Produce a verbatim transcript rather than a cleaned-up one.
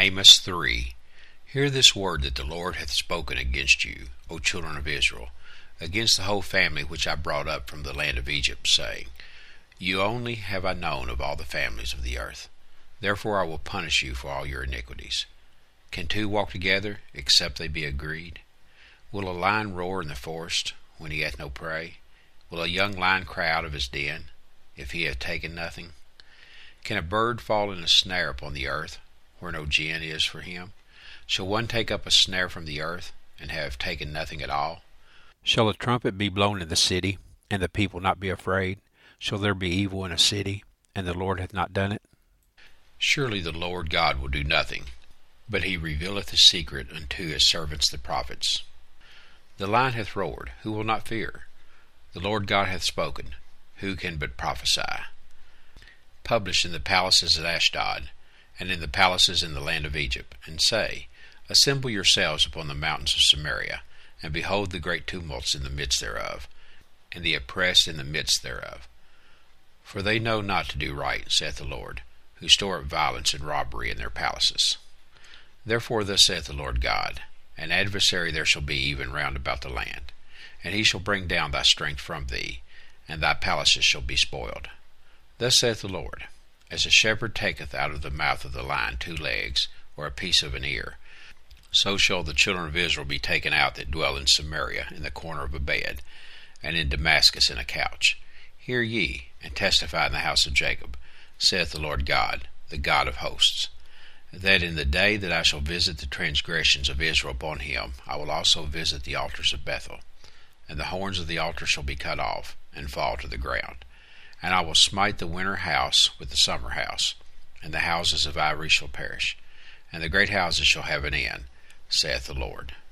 Amos three. Hear this word that the Lord hath spoken against you, O children of Israel, against the whole family which I brought up from the land of Egypt, saying, You only have I known of all the families of the earth. Therefore I will punish you for all your iniquities. Can two walk together, except they be agreed? Will a lion roar in the forest, when he hath no prey? Will a young lion cry out of his den, if he hath taken nothing? Can a bird fall in a snare upon the earth, where no gin is for him? Shall one take up a snare from the earth, and have taken nothing at all? Shall a trumpet be blown in the city, and the people not be afraid? Shall there be evil in a city, and the Lord hath not done it? Surely the Lord God will do nothing, but he revealeth his secret unto his servants the prophets. The lion hath roared, who will not fear? The Lord God hath spoken, who can but prophesy? Publish in the palaces at Ashdod, and in the palaces in the land of Egypt, and say, Assemble yourselves upon the mountains of Samaria, and behold the great tumults in the midst thereof, and the oppressed in the midst thereof. For they know not to do right, saith the Lord, who store up violence and robbery in their palaces. Therefore thus saith the Lord God, An adversary there shall be even round about the land, and he shall bring down thy strength from thee, and thy palaces shall be spoiled. Thus saith the Lord, As a shepherd taketh out of the mouth of the lion two legs, or a piece of an ear, so shall the children of Israel be taken out that dwell in Samaria in the corner of a bed, and in Damascus in a couch. Hear ye, and testify in the house of Jacob, saith the Lord God, the God of hosts, that in the day that I shall visit the transgressions of Israel upon him, I will also visit the altars of Bethel, and the horns of the altar shall be cut off, and fall to the ground. And I will smite the winter house with the summer house, and the houses of ivory shall perish, and the great houses shall have an end, saith the Lord.